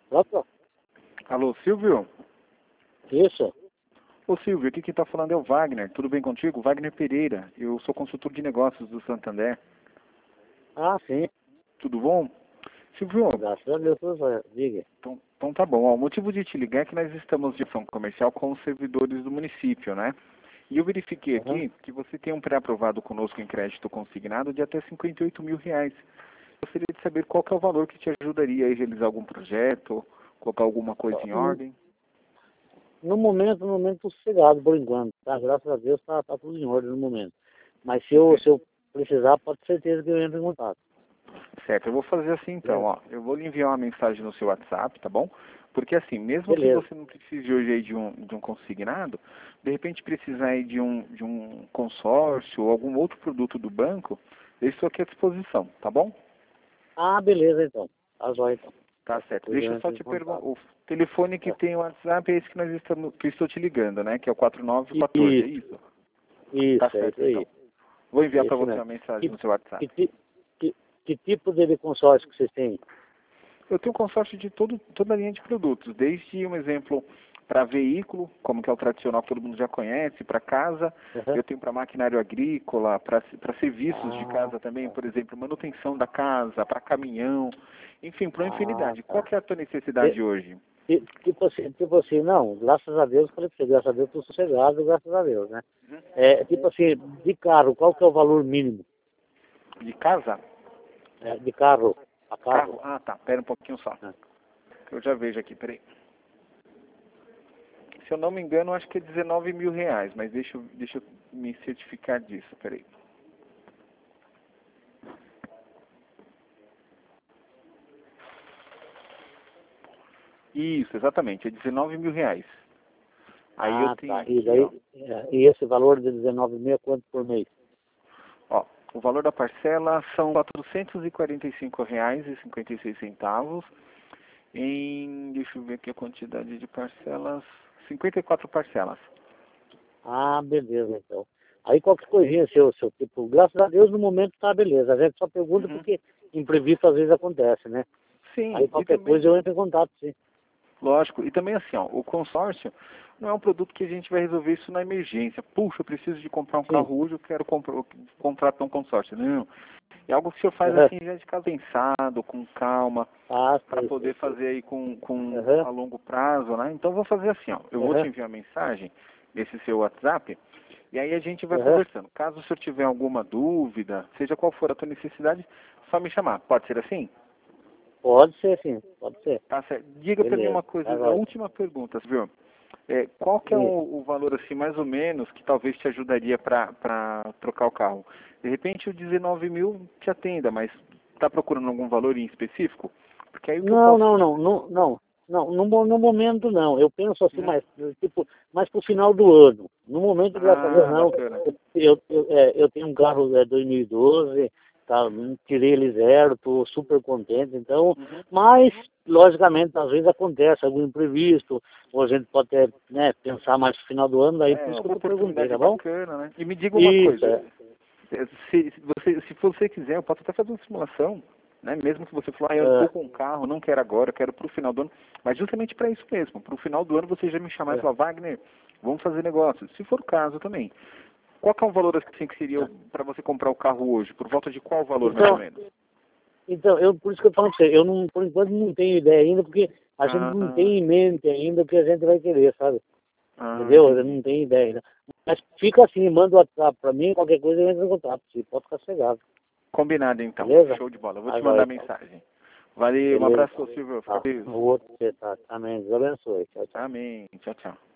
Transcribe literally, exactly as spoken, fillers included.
Opa, Alô, Silvio? isso. Ô Silvio, aqui quem está falando é o Wagner. Tudo bem contigo? Wagner Pereira. Eu sou consultor de negócios do Santander. Ah, sim. Tudo bom? Silvio, Graças a Deus, tudo certo. Diga. então, então tá bom. Ó, o motivo de te ligar é que nós estamos de ação comercial com os servidores do município, né? E eu verifiquei Uhum. aqui que você tem um pré-aprovado conosco em crédito consignado de até cinquenta e oito mil reais. Gostaria de saber qual que é o valor que te ajudaria a realizar algum projeto, colocar alguma coisa em Hum, ordem. No momento, no momento, tô sossegado por enquanto, tá? Graças a Deus tá, tá tudo em ordem no momento. Mas se eu, se eu precisar, pode ter certeza que eu entro em contato. Certo, eu vou fazer assim então, Beleza? ó. Eu vou lhe enviar uma mensagem no seu WhatsApp, tá bom? Porque assim, mesmo que Beleza. você não precise hoje aí de um, de um consignado, de repente precisar aí de um, de um consórcio ou algum outro produto do banco, eu estou aqui à disposição, tá bom? Ah, beleza então. Tá jóia então. Tá Qualquer certo. coisa Deixa eu eu só entro em te perguntar, contato. o telefone que É. tem o WhatsApp é esse que nós estamos, que eu estou te ligando, né? Que é o quatro nove um quatro, é Isso, isso? Tá isso, é certo isso então. aí. Vou enviar É para isso você mesmo. uma mensagem Que, no seu WhatsApp. que, ti- que, que tipo de consórcio que vocês têm? Eu tenho consórcio de todo, toda a linha de produtos, desde um exemplo para veículo, como que é o tradicional que todo mundo já conhece, para casa, Uhum. eu tenho para maquinário agrícola, para serviços de Ah, casa também, tá. por exemplo, manutenção da casa, para caminhão, enfim, para uma Ah, infinidade. Qual tá. que é a tua necessidade hoje? Ti- Tipo assim, tipo assim, não, graças a Deus, falei pra você, graças a Deus, tô sossegado, graças a Deus, né? É, tipo assim, de carro, qual que é o valor mínimo? De casa? É, de carro, a carro. Carro? Ah, tá, pera um pouquinho só. Né? Eu já vejo aqui, peraí. Se eu não me engano, acho que é dezenove mil reais, mas deixa, eu- deixa eu me certificar disso, peraí. Isso, exatamente, é dezenove mil reais. Aí eu Ah, tenho tá. E aqui, ó, daí, é, e esse valor de dezenove mil é quanto por mês? ó, o valor da parcela são quatrocentos e quarenta e cinco reais e cinquenta e seis centavos em, deixa eu ver aqui a quantidade de parcelas, cinquenta e quatro parcelas. Ah, beleza, então. Aí qualquer coisinha, seu, seu, tipo, graças a Deus no momento tá beleza. A gente só pergunta Uhum. porque imprevisto às vezes acontece, né? Aí Sim, e qualquer também, coisa eu entro em contato, sim. lógico, e também assim, ó, o consórcio não é um produto que a gente vai resolver isso na emergência. Puxa, eu preciso de comprar um Sim. carro hoje, eu quero comprar, contratar um consórcio. Não, é algo que o senhor faz Aham. assim, já de caso pensado, com calma, Ah, para sei, sei, poder sei. fazer aí com, com Aham, a longo prazo, né? Então eu vou fazer assim, ó, eu vou te aham, enviar mensagem nesse seu WhatsApp e aí a gente vai aham. conversando. Caso o senhor tiver alguma dúvida, seja qual for a tua necessidade, só me chamar. Pode ser assim? Pode ser, sim, pode ser. Tá certo. Diga para mim Beleza, uma coisa, tá a jóia. última pergunta, viu? É, qual que é o, Sim. o valor assim mais ou menos que talvez te ajudaria para trocar o carro? De repente o dezenove mil te atenda, mas está procurando algum valor em específico? Porque aí o que eu Não, posso não, fazer? não, não, não. Não, no, mo- no momento não. Eu penso assim, Uhum. mais, tipo, mais pro final do ano. No momento, graças a Deus, Ah, não. bacana. Eu, eu, é, eu tenho um carro é, dois mil e doze, tá, tirei ele zero, tô super contente. Então, Uhum. mas, logicamente, às vezes acontece algum imprevisto, ou a gente pode até, né, pensar mais no final do ano, daí por É isso que eu uma te perguntei, oportunidade tá bom? bacana, né? E me diga uma Isso, coisa, é. é, se, se você, se você quiser, eu posso até fazer uma simulação, né? Mesmo que você falar, ah, eu estou É, com um carro, não quero agora, eu quero para o final do ano, mas justamente para isso mesmo, para o final do ano você já me chamar e é, falar, Wagner, vamos fazer negócio. Se for o caso também. Qual que é o valor assim que seria é. para você comprar o carro hoje? Por volta de qual valor mais ou Então, menos? Então, eu, por isso que eu falo pra você, eu não, por enquanto não tenho ideia ainda, porque a gente não Ah, tem em mente ainda o que a gente vai querer, sabe? ah, Entendeu? Eu entendi. não tenho ideia ainda. Mas fica assim, manda o WhatsApp pra mim, qualquer coisa eu entro em contato, você pode ficar cegado, Combinado então. beleza? Show de bola. Eu vou Tá te joia, mandar então. mensagem. Valeu, um Beleza, abraço, então. Silvio. Fica Tá. com Deus. O outro você tá. Amém. Deus abençoe. Tchau, tchau. Amém. Tchau, tchau.